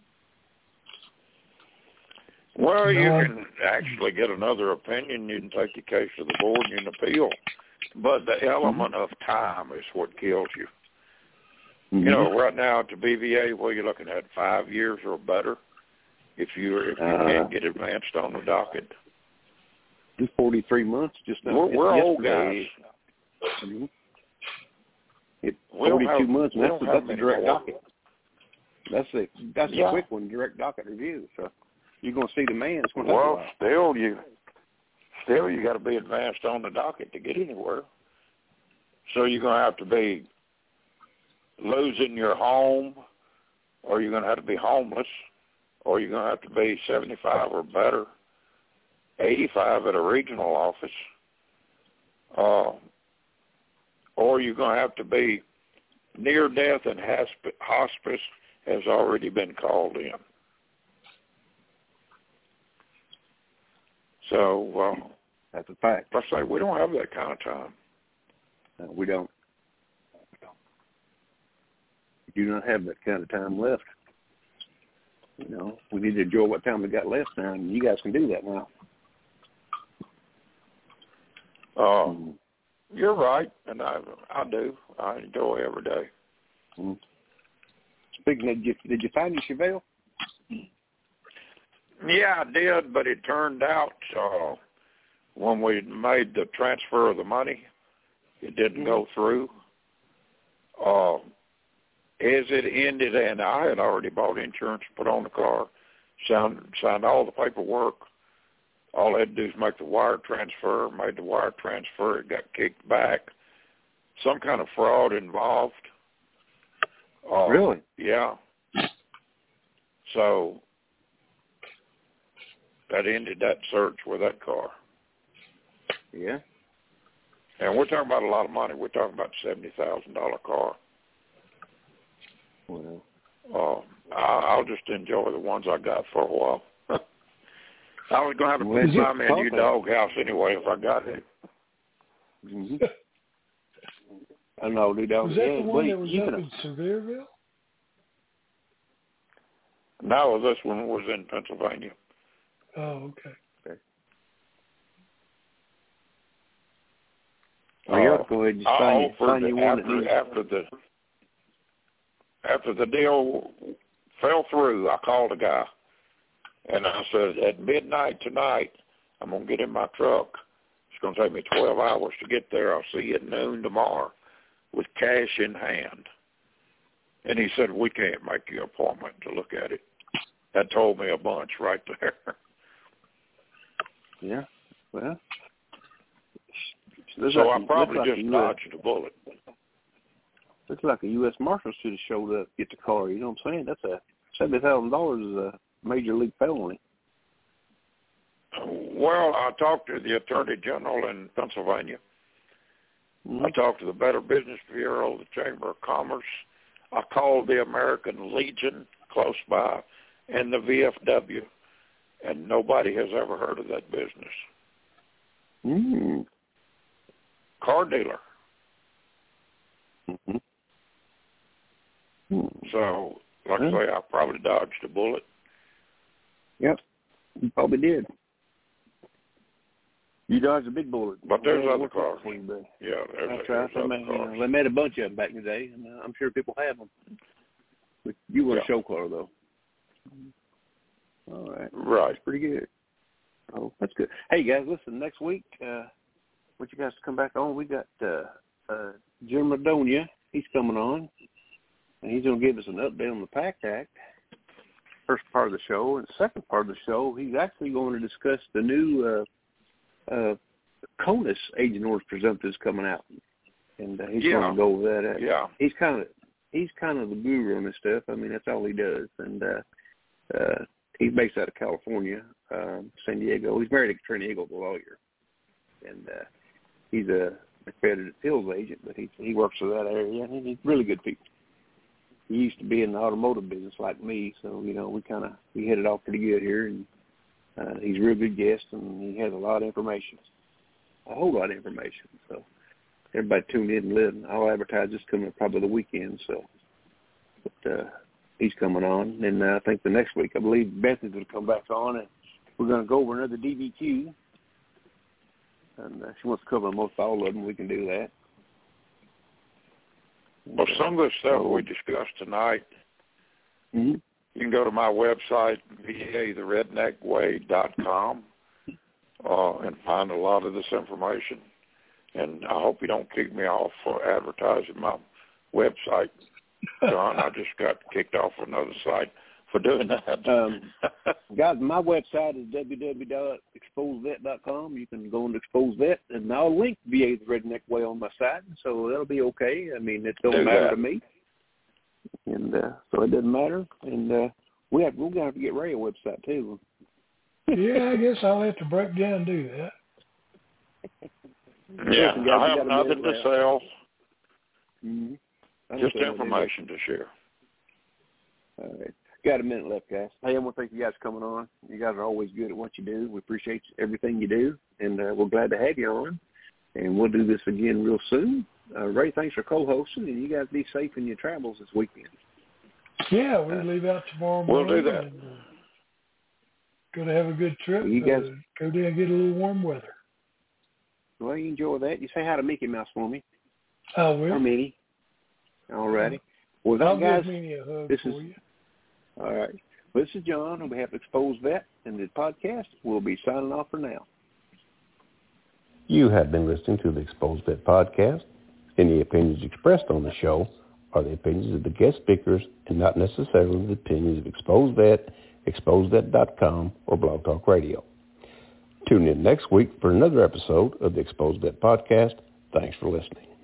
Well, you can actually get another opinion. You can take your case to the board and you can appeal. But the element mm-hmm. of time is what kills you. Mm-hmm. You know, right now at the B V A, what you're looking at, five years or better if you if you uh, can't get advanced on the docket. Just forty-three months. Just now. We're, we're old guys. Mm-hmm. It, forty-two months, and that's, that's a direct more. docket. That's a that's yeah. a quick one, direct docket review. So you're going to see the man. It's going to well, still you still you got to be advanced on the docket to get anywhere. So you're going to have to be losing your home, or you're going to have to be homeless, or you're going to have to be seventy-five or better, eighty-five at a regional office, uh, or you're going to have to be near death and hospice has already been called in. So uh, that's a fact. I say we don't have that kind of time. No, we don't. We do not have that kind of time left. You know, we need to enjoy what time we got left now, and you guys can do that now. Uh, mm. You're right, and I I do. I enjoy every day. Mm. Speaking of, did you, did you find your Chevelle? Yeah, I did, but it turned out uh, when we made the transfer of the money, it didn't mm. go through. Uh, as it ended, and I had already bought insurance, put on the car, signed, signed all the paperwork. All I had to do is make the wire transfer, made the wire transfer, it got kicked back. Some kind of fraud involved. Uh, really? Yeah. So that ended that search with that car. Yeah. And we're talking about a lot of money. We're talking about a seventy thousand dollars car. Well, uh, I'll just enjoy the ones I got for a while. I was going to have to Well, put you my in your thought that. doghouse anyway if I got it. Mm-hmm. I know, dude. I Was was, that yeah, the one wait, that was you up can, in Sevierville? No, this one was in Pennsylvania. Oh, okay. Well, you Uh, ought to go ahead and just I find, you, offered find you one that after, needs. after the after the deal fell through, I called a guy and I said, at midnight tonight, I'm gonna get in my truck. It's gonna take me twelve hours to get there. I'll see you at noon tomorrow with cash in hand. And he said, we can't make you an appointment to look at it. That told me a bunch right there. Yeah, well. So like, I probably like just a dodged a bullet. Looks like a U S Marshal should have showed up to get the car. You know what I'm saying? That's a seventy thousand dollars is a major league felony. Well, I talked to the Attorney General in Pennsylvania. Mm-hmm. I talked to the Better Business Bureau, the Chamber of Commerce. I called the American Legion close by and the V F W, and nobody has ever heard of that business. Mm-hmm. Car dealer. Mm-hmm. Mm-hmm. So, like Yeah. I say, I probably dodged a bullet. Yep, you probably did. You dodged a big bullet. But there's Yeah, other what's cars. that for you, buddy? Yeah, there's, That's there's right. They other made, you cars. know, they made a bunch of them back in the day, and uh, I'm sure people have them. But you were Yeah. a show car, though. All right. Right. That's pretty good. Oh, that's good. Hey, guys, listen, next week, uh, want you guys to come back on. We got uh, uh, Jim Madonia. He's coming on, and he's going to give us an update on the PACT Act, first part of the show. And the second part of the show, he's actually going to discuss the new uh, uh, CONUS agent orders presumptives coming out. And uh, he's Yeah. going to go over that. Yeah. He's kind of he's kind of the guru on this stuff. I mean, that's all he does. And uh, uh, he's based out of California, um, San Diego. He's married to Trini Eagle, the lawyer. And uh, he's a accredited field agent, but he he works for that area, and he's really good people. He used to be in the automotive business like me, so, you know, we kind of, we hit it off pretty good here, and uh, he's a real good guest, and he has a lot of information, a whole lot of information. So everybody tune in and listen. I'll advertise this coming up probably the weekend, so but uh, he's coming on. And uh, I think the next week, I believe Bethany's going to come back on, and we're going to go over another D B Q. And uh, she wants to cover most all of them. We can do that. Well, some of the stuff so, we discussed tonight, mm-hmm. you can go to my website, v a the redneck way dot com, uh, and find a lot of this information. And I hope you don't kick me off for advertising my website, John. I just got kicked off another site for doing that. Um, guys, my website is w w w dot expose vet dot com. You can go into ExposeVet, and I'll link V A the Redneck Way on my site, so that'll be okay. I mean, it don't Do matter that. to me, and uh, so it doesn't matter. And uh, we have we're gonna have to get Ray a website too. Yeah, I guess I'll have to break down and do that. Yeah, Listen, guys, I we have got a nothing minute to left. sell, Mm-hmm. just understand that. information to share. All right. Got a minute left, guys. Hey, I want to thank you guys for coming on. You guys are always good at what you do. We appreciate everything you do, and uh, we're glad to have you on. And we'll do this again real soon. Uh, Ray, thanks for co-hosting, and you guys be safe in your travels this weekend. Yeah, we leave out tomorrow We'll morning. do that. And, uh, going to have a good trip. Well, you guys- uh, go down and get a little warm weather. Well, you enjoy that. You say hi to Mickey Mouse for me. I will. Or Minnie. All righty. Well, I'll guys, give Minnie a hug this for is- you. all right. Well, this is John on behalf of Expose Vet and the podcast. We'll be signing off for now. You have been listening to the Exposed Vet podcast. Any opinions expressed on the show are the opinions of the guest speakers and not necessarily the opinions of Exposed Vet, expose vet dot com, or Blog Talk Radio. Tune in next week for another episode of the Exposed Vet podcast. Thanks for listening.